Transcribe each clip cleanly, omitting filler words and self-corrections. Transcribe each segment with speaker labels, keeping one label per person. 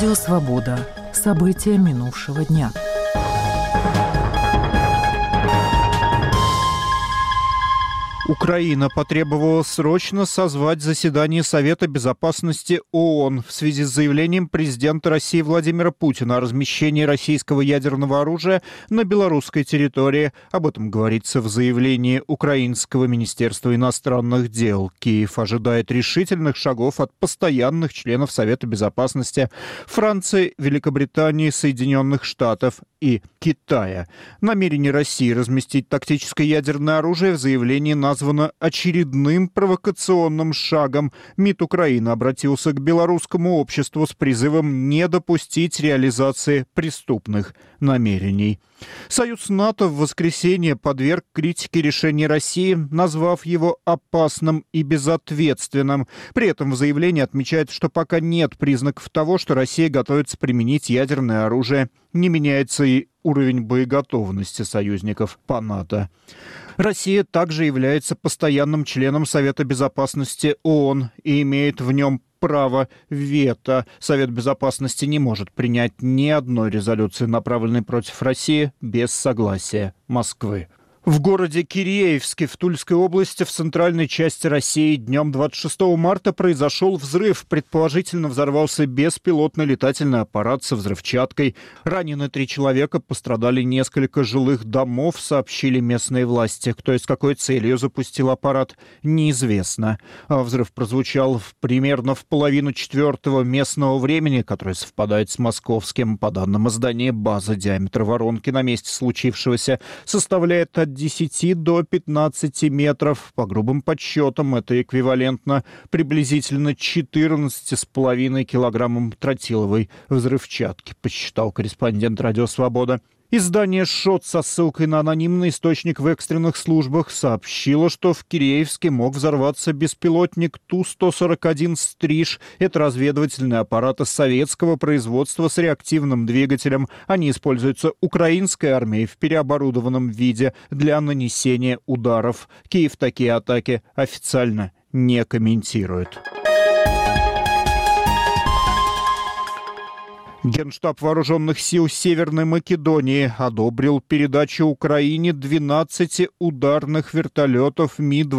Speaker 1: Радио «Свобода». События минувшего дня.
Speaker 2: Украина потребовала срочно созвать заседание Совета Безопасности ООН в связи с заявлением президента России Владимира Путина о размещении российского ядерного оружия на белорусской территории. Об этом говорится в заявлении Украинского министерства иностранных дел. Киев ожидает решительных шагов от постоянных членов Совета Безопасности Франции, Великобритании, Соединенных Штатов и Китая. Намерение России разместить тактическое ядерное оружие в заявлении названо очередным провокационным шагом. МИД Украины обратился к белорусскому обществу с призывом не допустить реализации преступных намерений. Союз НАТО в воскресенье подверг критике решение России, назвав его опасным и безответственным. При этом в заявлении отмечает, что пока нет признаков того, что Россия готовится применить ядерное оружие. Не меняется и уровень боеготовности союзников по НАТО. Россия также является постоянным членом Совета Безопасности ООН и имеет в нем право вето. Совет Безопасности не может принять ни одной резолюции, направленной против России, без согласия Москвы. В городе Киреевске в Тульской области в центральной части России днем 26 марта произошел взрыв. Предположительно, взорвался беспилотный летательный аппарат со взрывчаткой. Ранены 3 человека, пострадали несколько жилых домов, сообщили местные власти. Кто и с какой целью запустил аппарат, неизвестно. Взрыв прозвучал примерно в 3:30 местного времени, которое совпадает с московским. По данным издания «База», диаметр воронки на месте случившегося составляет от 10 до 15 метров. По грубым подсчетам, это эквивалентно приблизительно 14,5 килограммам тротиловой взрывчатки, посчитал корреспондент «Радио Свобода». Издание «Шот» со ссылкой на анонимный источник в экстренных службах сообщило, что в Киреевске мог взорваться беспилотник Ту-141 «Стриж». Это разведывательные аппараты советского производства с реактивным двигателем. Они используются украинской армией в переоборудованном виде для нанесения ударов. Киев такие атаки официально не комментирует. Генштаб Вооруженных сил Северной Македонии одобрил передачу Украине 12 ударных вертолетов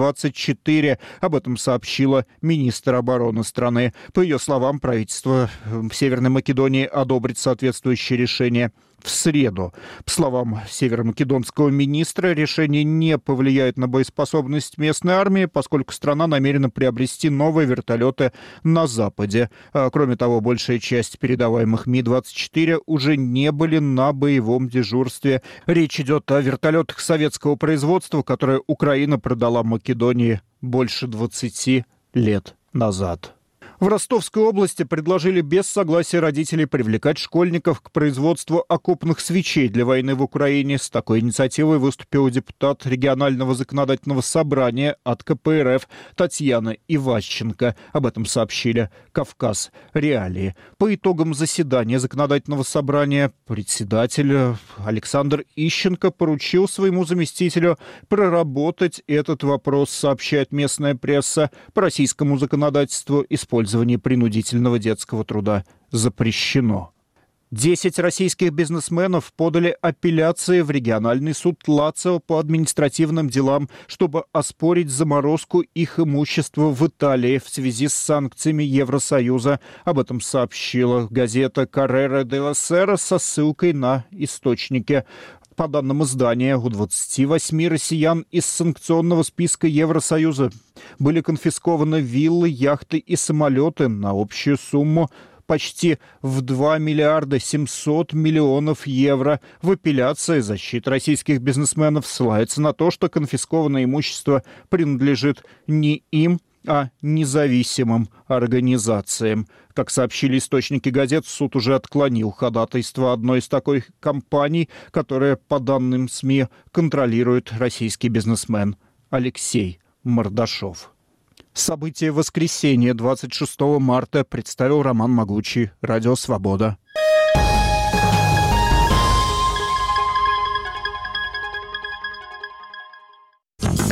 Speaker 2: Ми-24. Об этом сообщила министр обороны страны. По ее словам, правительство Северной Македонии одобрит соответствующее решение в среду. По словам северомакедонского министра, решение не повлияет на боеспособность местной армии, поскольку страна намерена приобрести новые вертолеты на Западе. Кроме того, большая часть передаваемых Ми-24 уже не были на боевом дежурстве. Речь идет о вертолетах советского производства, которые Украина продала Македонии больше 20 лет назад. В Ростовской области предложили без согласия родителей привлекать школьников к производству окопных свечей для войны в Украине. С такой инициативой выступил депутат регионального законодательного собрания от КПРФ Татьяна Иващенко.Об этом сообщили «Кавказ Реалии». По итогам заседания законодательного собрания председатель Александр Ищенко поручил своему заместителю проработать этот вопрос, сообщает местная пресса. По российскому законодательству использование принудительного детского труда запрещено. 10 российских бизнесменов подали апелляции в региональный суд Лацио по административным делам, чтобы оспорить заморозку их имущества в Италии в связи с санкциями Евросоюза. Об этом сообщила газета «Коррера делла Сера» со ссылкой на источники. По данным издания, у 28 россиян из санкционного списка Евросоюза были конфискованы виллы, яхты и самолеты на общую сумму почти в 2 миллиарда 700 миллионов евро. В апелляции защита российских бизнесменов ссылается на то, что конфискованное имущество принадлежит не им, а независимым организациям. Как сообщили источники газет, суд уже отклонил ходатайство одной из таких компаний, которая, по данным СМИ, контролирует российский бизнесмен Алексей Мордашов. События воскресенья 26 марта представил Роман Могучий, Радио Свобода.